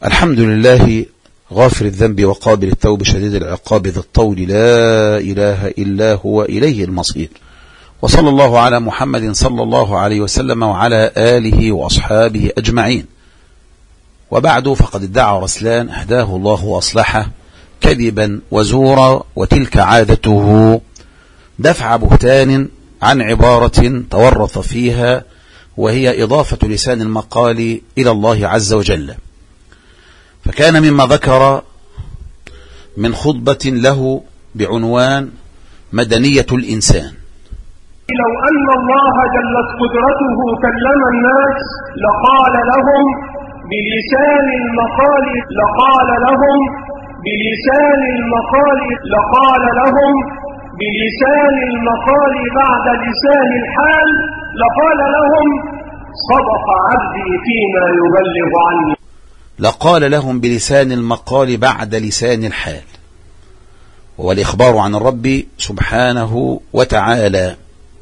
الحمد لله غافر الذنب وقابل التوب شديد العقاب ذي الطول لا إله إلا هو إليه المصير. وصلى الله على محمد صلى الله عليه وسلم وعلى آله وأصحابه أجمعين. وبعد، فقد ادعى رسلان أهداه الله وأصلحه كذبا وزورا، وتلك عادته دفع بهتان عن عبارة تورط فيها، وهي إضافة لسان المقال إلى الله عز وجل. فكان مما ذكر من خطبة له بعنوان مدنية الإنسان: لو أن الله جلت قدرته كلم الناس لقال لهم بلسان المقال بعد لسان الحال، لقال لهم صدق عبدي فيما يبلغ عني. لقال لهم بلسان المقال بعد لسان الحال، وهو الإخبار عن الرب سبحانه وتعالى.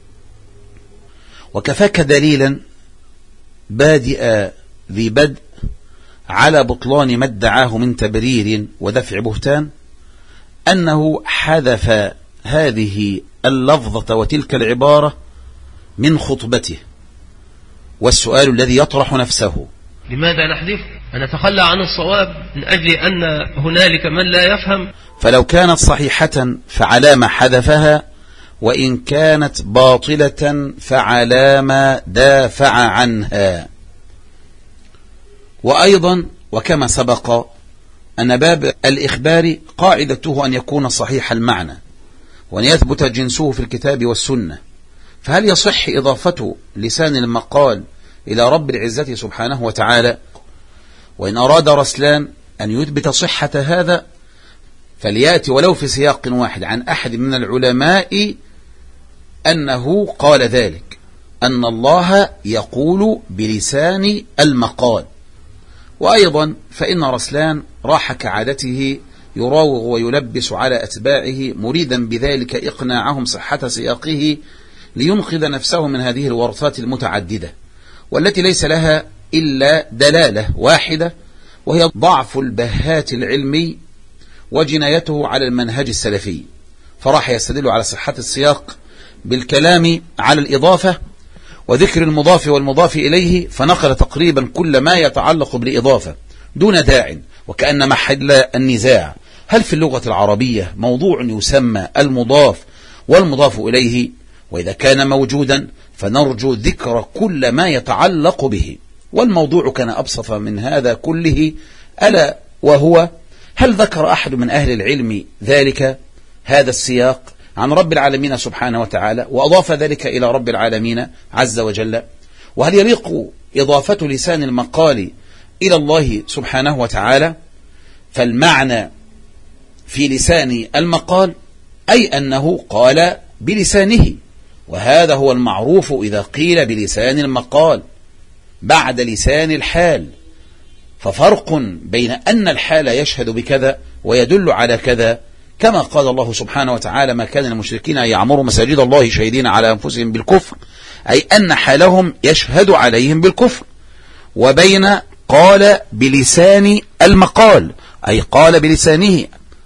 وكفاك دليلا بادئ ذي بدء على بطلان ما ادعاه من تبرير ودفع بهتان، أنه حذف هذه اللفظة وتلك العبارة من خطبته. والسؤال الذي يطرح نفسه: لماذا نحذفه؟ نتخلى عن الصواب من أجل أن هنالك من لا يفهم؟ فلو كانت صحيحة فعلى ما حذفها، وإن كانت باطلة فعلى ما دافع عنها. وأيضا وكما سبق أن باب الإخبار قاعدته أن يكون صحيح المعنى، وأن يثبت جنسه في الكتاب والسنة. فهل يصح إضافة لسان المقال إلى رب العزة سبحانه وتعالى؟ وإن أراد رسلان أن يثبت صحة هذا فليأتي ولو في سياق واحد عن أحد من العلماء أنه قال ذلك، أن الله يقول بلسان المقال. وأيضا فإن رسلان راح كعادته يراوغ ويلبس على أتباعه مريدا بذلك إقناعهم صحة سياقه، لينقذ نفسه من هذه الورطات المتعددة، والتي ليس لها إلا دلالة واحدة، وهي ضعف البهات العلمي وجنايته على المنهج السلفي. فراح يستدل على صحة السياق بالكلام على الإضافة وذكر المضاف والمضاف إليه، فنقل تقريبا كل ما يتعلق بالإضافة دون داع، وكأن محل النزاع هل في اللغة العربية موضوع يسمى المضاف والمضاف إليه، وإذا كان موجودا فنرجو ذكر كل ما يتعلق به. والموضوع كان أبسط من هذا كله، ألا وهو: هل ذكر أحد من أهل العلم ذلك هذا السياق عن رب العالمين سبحانه وتعالى وأضاف ذلك إلى رب العالمين عز وجل؟ وهل يليق إضافة لسان المقال إلى الله سبحانه وتعالى؟ فالمعنى في لسان المقال أي أنه قال بلسانه، وهذا هو المعروف إذا قيل بلسان المقال بعد لسان الحال. ففرق بين أن الحال يشهد بكذا ويدل على كذا، كما قال الله سبحانه وتعالى: ما كان المشركين أن يعمروا مساجد الله شهيدين على أنفسهم بالكفر، أي أن حالهم يشهد عليهم بالكفر. وبين قال بلسان المقال أي قال بلسانه.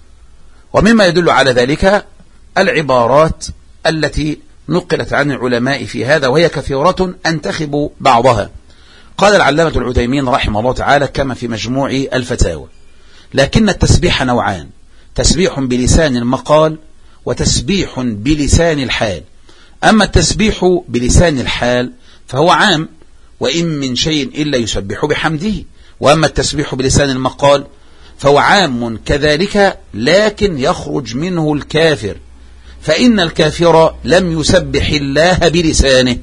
ومما يدل على ذلك العبارات التي نقلت عن العلماء في هذا، وهي كثيرة أنتخب بعضها. قال العلامة العثيمين رحمه الله تعالى كما في مجموع الفتاوى: لكن التسبيح نوعان: تسبيح بلسان المقال وتسبيح بلسان الحال. أما التسبيح بلسان الحال فهو عام، وإن من شيء إلا يسبح بحمده. وأما التسبيح بلسان المقال فهو عام كذلك، لكن يخرج منه الكافر، فإن الكافر لم يسبح الله بلسانه.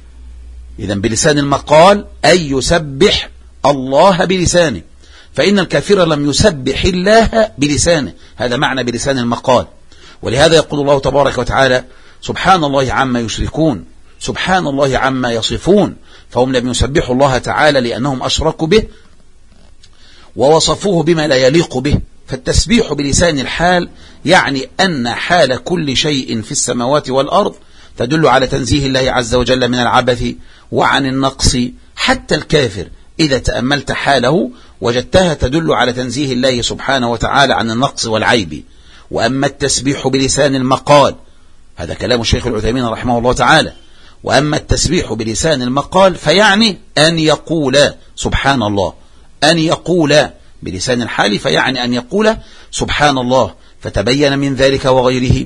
إذن بلسان المقال أي يسبح الله بلسانه، فإن الكافر لم يسبح الله بلسانه. هذا معنى بلسان المقال. ولهذا يقول الله تبارك وتعالى: سبحان الله عما يشركون، سبحان الله عما يصفون. فهم لم يسبحوا الله تعالى لأنهم أشركوا به ووصفوه بما لا يليق به. فالتسبيح بلسان الحال يعني أن حال كل شيء في السماوات والأرض تدل على تنزيه الله عز وجل من العبث وعن النقص. حتى الكافر إذا تأملت حاله وجدتها تدل على تنزيه الله سبحانه وتعالى عن النقص والعيب. وأما التسبيح بلسان المقال، هذا كلام الشيخ العثيمين رحمه الله تعالى، وأما التسبيح بلسان المقال فيعني أن يقول سبحان الله، أن يقول بلسان الحال فيعني أن يقول سبحان الله. فتبين من ذلك وغيره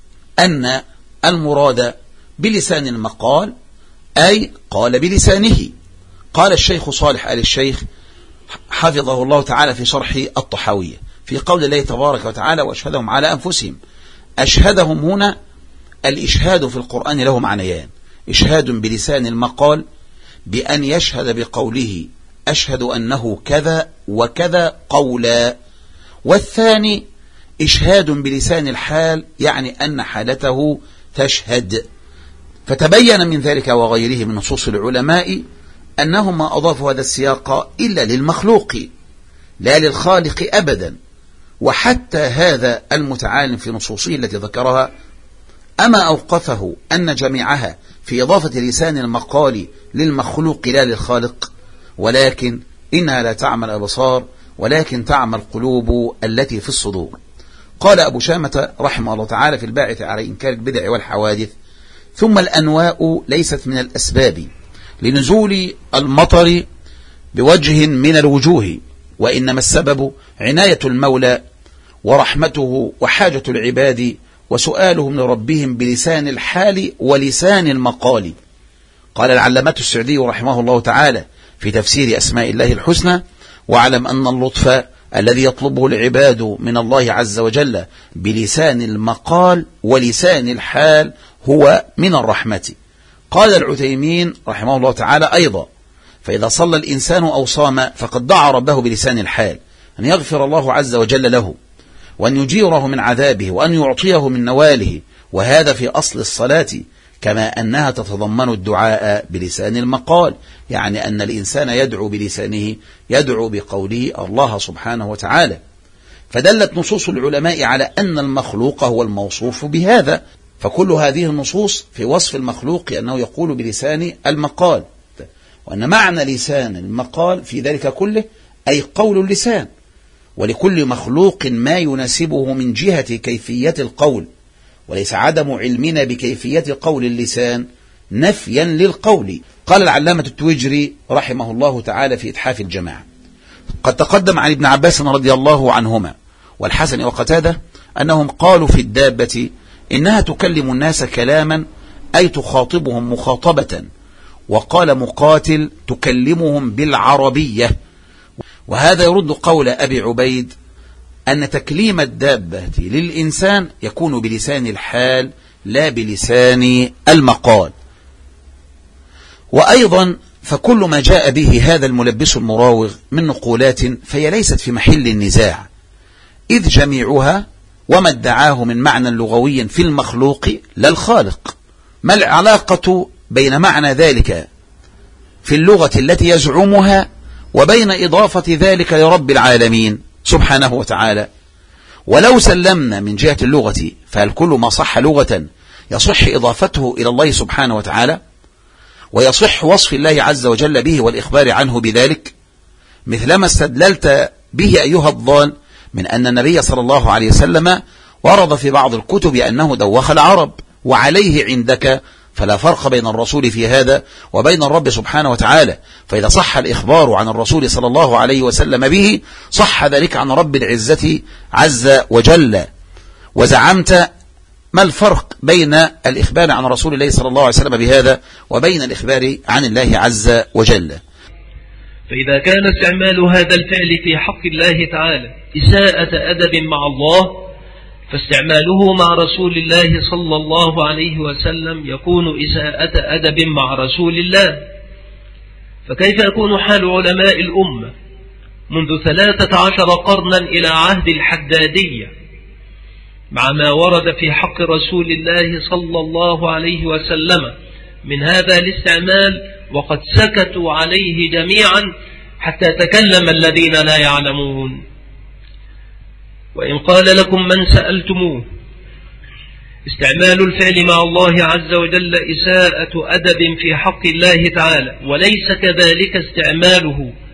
أن المراد بلسان المقال أي قال بلسانه. قال الشيخ صالح آل الشيخ حفظه الله تعالى في شرح الطحاوية في قول الله تبارك وتعالى وأشهدهم على أنفسهم. أشهدهم هنا الإشهاد في القرآن له معنيان: إشهاد بلسان المقال بأن يشهد بقوله أشهد أنه كذا وكذا قولا، والثاني إشهاد بلسان الحال يعني أن حالته تشهد. فتبين من ذلك وغيره من نصوص العلماء أنهم ما أضافوا هذا السياق إلا للمخلوق لا للخالق أبدا. وحتى هذا المتعالم في نصوصه التي ذكرها أما أوقفه أن جميعها في إضافة لسان المقال للمخلوق لا للخالق، ولكن إنها لا تعمى الأبصار ولكن تعمى القلوب التي في الصدور. قال أبو شامة رحمه الله تعالى في الباعث على إنكار البدع والحوادث: ثم الأنواء ليست من الأسباب لنزول المطر بوجه من الوجوه، وإنما السبب عناية المولى ورحمته وحاجة العباد وسؤالهم لربهم بلسان الحال ولسان المقال. قال العلامة السعدي رحمه الله تعالى في تفسير أسماء الله الحسنى: واعلم أن اللطف الذي يطلبه العباد من الله عز وجل بلسان المقال ولسان الحال هو من الرحمة. قال العثيمين رحمه الله تعالى أيضا: فإذا صلى الإنسان أو صام فقد دعا ربه بلسان الحال أن يغفر الله عز وجل له وأن يجيره من عذابه وأن يعطيه من نواله، وهذا في أصل الصلاة، كما أنها تتضمن الدعاء بلسان المقال، يعني أن الإنسان يدعو بلسانه، يدعو بقوله الله سبحانه وتعالى. فدلت نصوص العلماء على أن المخلوق هو الموصوف بهذا، فكل هذه النصوص في وصف المخلوق أنه يقول بلسان المقال، وأن معنى لسان المقال في ذلك كله أي قول اللسان، ولكل مخلوق ما يناسبه من جهة كيفية القول، وليس عدم علمنا بكيفية قول اللسان نفيا للقول. قال العلامة التويجري رحمه الله تعالى في إتحاف الجماعة: قد تقدم عن ابن عباس رضي الله عنهما والحسن وقتادة أنهم قالوا في الدابة إنها تكلم الناس كلاما أي تخاطبهم مخاطبة، وقال مقاتل تكلمهم بالعربية. وهذا يرد قول أبي عبيد أن تكليم الدابة للإنسان يكون بلسان الحال لا بلسان المقال. وأيضا فكل ما جاء به هذا الملبس المراوغ من نقولات فهي ليست في محل النزاع، إذ جميعها وما ادعاه من معنى لغوي في المخلوق لا الخالق. ما العلاقة بين معنى ذلك في اللغة التي يزعمها وبين إضافة ذلك لرب العالمين سبحانه وتعالى؟ ولو سلمنا من جهة اللغة فهل كل ما صح لغة يصح إضافته إلى الله سبحانه وتعالى، ويصح وصف الله عز وجل به والإخبار عنه بذلك؟ مثلما استدللت به أيها الضال من أن النبي صلى الله عليه وسلم ورد في بعض الكتب أنه دوخ العرب، وعليه عندك فلا فرق بين الرسول في هذا وبين الرب سبحانه وتعالى. فإذا صح الإخبار عن الرسول صلى الله عليه وسلم به صح ذلك عن رب العزة عز وجل. وزعمت ما الفرق بين الإخبار عن رسول الله صلى الله عليه وسلم بهذا وبين الإخبار عن الله عز وجل؟ فإذا كان استعمال هذا الفعل في حق الله تعالى إساءة أدب مع الله، فاستعماله مع رسول الله صلى الله عليه وسلم يكون إساءة أدب مع رسول الله. فكيف يكون حال علماء الأمة منذ 13 قرنا إلى عهد الحدادية مع ما ورد في حق رسول الله صلى الله عليه وسلم من هذا الاستعمال، وقد سكتوا عليه جميعا حتى تكلم الذين لا يعلمون؟ وإن قال لكم من سألتموه استعمال الفعل مع الله عز وجل إساءة أدب في حق الله تعالى، وليس كذلك استعماله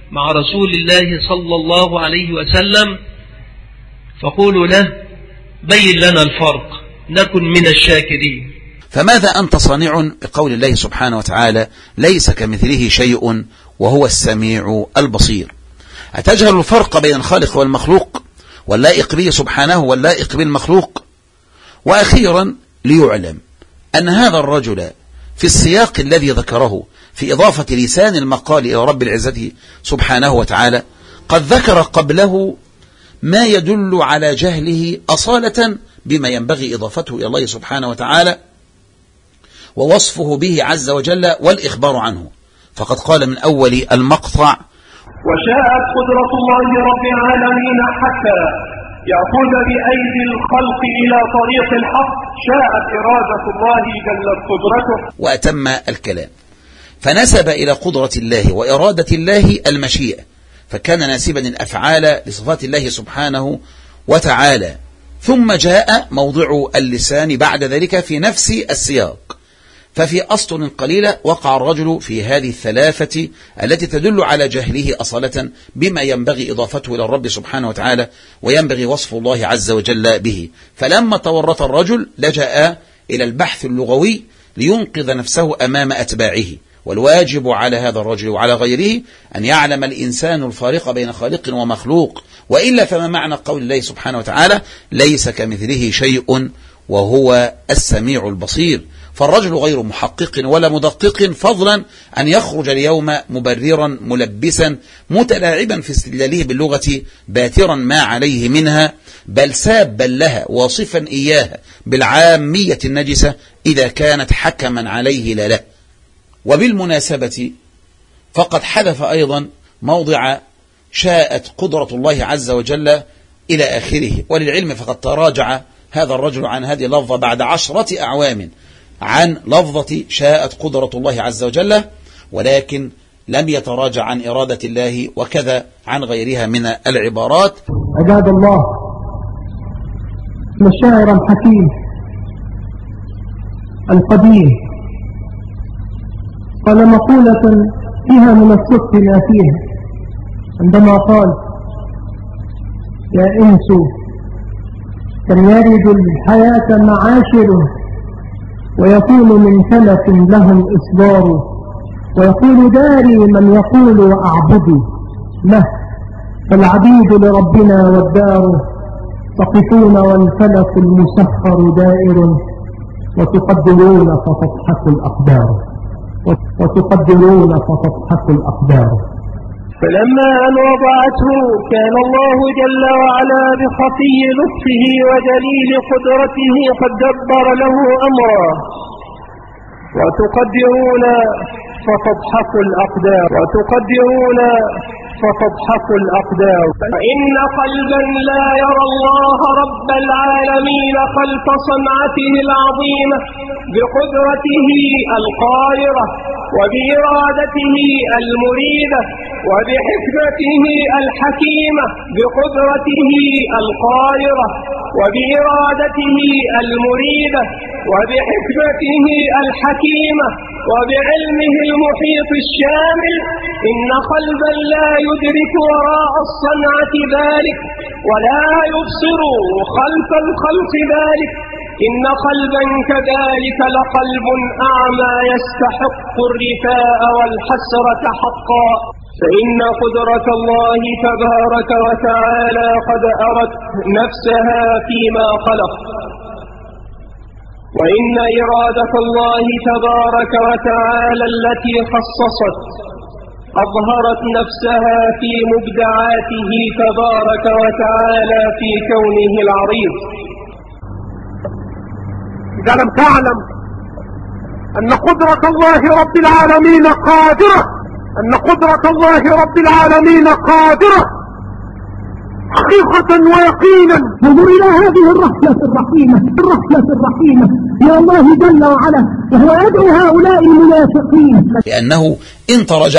مع رسول الله صلى الله عليه وسلم فقولوا له بين لنا الفرق نكن من الشاكرين. فماذا أنت صانع بقول الله سبحانه وتعالى ليس كمثله شيء وهو السميع البصير؟ أتجهل الفرق بين الخالق والمخلوق واللائق به سبحانه واللائق بالمخلوق؟ وأخيرا ليعلم أن هذا الرجل في السياق الذي ذكره في إضافة لسان المقال إلى رب العزة سبحانه وتعالى قد ذكر قبله ما يدل على جهله أصالة بما ينبغي إضافته إلى الله سبحانه وتعالى ووصفه به عز وجل والإخبار عنه. فقد قال من أول المقطع: وشاءت قدرة الله رب العالمين حتى يأخذ بأيدي الخلق إلى طريق الحق، شاءت إرادة الله جلت قدرته. وأتم الكلام فنسب إلى قدرة الله وإرادة الله المشيئة، فكان ناسبا الأفعال لصفات الله سبحانه وتعالى. ثم جاء موضع اللسان بعد ذلك في نفس السياق. ففي أسطر قليلة وقع الرجل في هذه الثلاثة التي تدل على جهله أصالة بما ينبغي إضافته إلى الرب سبحانه وتعالى وينبغي وصف الله عز وجل به. فلما تورط الرجل لجأ إلى البحث اللغوي لينقذ نفسه أمام أتباعه. والواجب على هذا الرجل وعلى غيره أن يعلم الإنسان الفارق بين خالق ومخلوق، وإلا فما معنى قول الله سبحانه وتعالى ليس كمثله شيء وهو السميع البصير؟ فالرجل غير محقق ولا مدقق، فضلا أن يخرج اليوم مبررا ملبسا متلاعبا في استدلاله باللغة باترا ما عليه منها، بل سابا لها واصفا إياها بالعامية النجسة إذا كانت حكما عليه لا له. وبالمناسبة فقد حذف أيضا موضع شاءت قدرة الله عز وجل إلى آخره. وللعلم فقد تراجع هذا الرجل عن هذه اللفظة بعد 10 أعوام عن لفظة شاءت قدرة الله عز وجل، ولكن لم يتراجع عن إرادة الله وكذا عن غيرها من العبارات. عباد الله، الشاعر الحكيم القديم قال مقولة فيها من الصدق ما فيها عندما قال: يا إنس كم يرد الحياة معاشر ويكون من سلف لهم إصدار، ويقول داري من يقول أعبدي له، فالعبيد لربنا والدار تقفون والفلك المسخر دائر، وتقدرون فتضحك الأقدار، وتقدرون فتضحك الأقدار. فلما أن وضعته كان الله جل وعلا بخفي لطفه وجليل قدرته قد دبر له أمرا. وتقدرون فتضحك الأقدار، وتقدرون فتضحك الأقدار. فإن قلبا لا يرى الله رب العالمين خلف صنعته العظيمة بقدرته القاهرة وبإرادته المريدة وبحكمته الحكيمة بقدرته القاهرة وبإرادته المريدة وبحكمته الحكيمة وبعلمه المحيط الشامل، إن قلبا لا يدرك وراء الصنعة ذلك ولا يبصر خلف الخلق ذلك، إن قلبا كذلك لقلب أعمى يستحق الرثاء والحسرة حقا. فإن قدرة الله تبارك وتعالى قد أرت نفسها فيما خلق، وإن إرادة الله تبارك وتعالى التي خصصت أظهرت نفسها في مبدعاته تبارك وتعالى في كونه العريض. إذا لم تعلم أن قدرة الله رب العالمين قادرة، أن قدرة الله رب العالمين قادرة حقيقة ويقينا، انظر إلى هذه الرحلة الرحيمة، الرحلة الرحيمة يا الله جل وعلا، وهو يدعو هؤلاء المنافقين. لأنه إن ترجع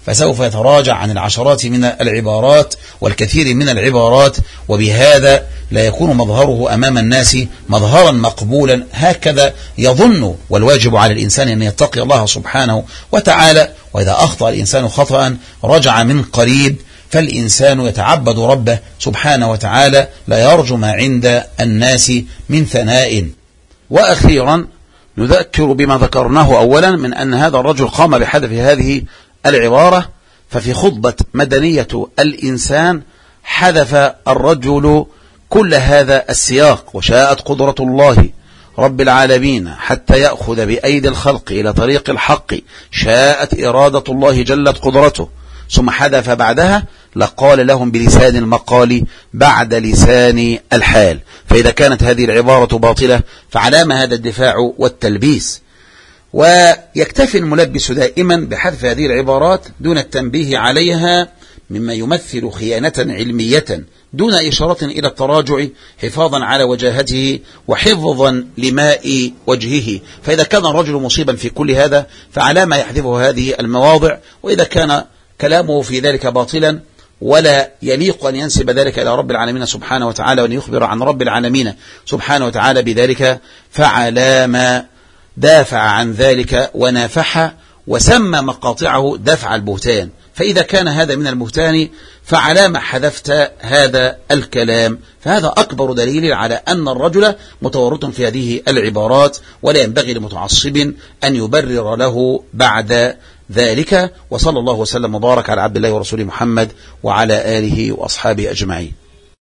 فسوف يتراجع عن العشرات من العبارات والكثير من العبارات، وبهذا لا يكون مظهره أمام الناس مظهرا مقبولا هكذا يظن. والواجب على الإنسان أن يتقي الله سبحانه وتعالى، وإذا أخطأ الإنسان خطأ رجع من قريب، فالإنسان يتعبد ربه سبحانه وتعالى لا يرجو ما عند الناس من ثناء. وأخيرا نذكر بما ذكرناه أولا من أن هذا الرجل قام بحذف هذه العبارة، ففي خطبة مدنية الإنسان حذف الرجل كل هذا السياق: وشاءت قدرة الله رب العالمين حتى يأخذ بأيدي الخلق إلى طريق الحق، شاءت إرادة الله جلت قدرته، ثم حذف بعدها: لقال لهم بلسان المقال بعد لسان الحال. فإذا كانت هذه العبارة باطلة فعلام هذا الدفاع والتلبيس. ويكتفي الملبس دائما بحذف هذه العبارات دون التنبيه عليها، مما يمثل خيانة علمية دون إشارة إلى التراجع، حفاظا على وجاهته وحفظا لماء وجهه. فإذا كان الرجل مصيبا في كل هذا فعلى ما يحذفه هذه المواضع، وإذا كان كلامه في ذلك باطلا ولا يليق أن ينسب ذلك إلى رب العالمين سبحانه وتعالى وأن يخبر عن رب العالمين سبحانه وتعالى بذلك، فعلى ما دافع عن ذلك ونافح وسمى مقاطعه دفع البهتان. فإذا كان هذا من البهتان فعلى ما حذفت هذا الكلام، فهذا أكبر دليل على أن الرجل متورط في هذه العبارات، ولا ينبغي لمتعصب أن يبرر له بعد ذلك. وصلى الله وسلم وبارك على عبد الله ورسوله محمد وعلى آله وأصحابه أجمعين.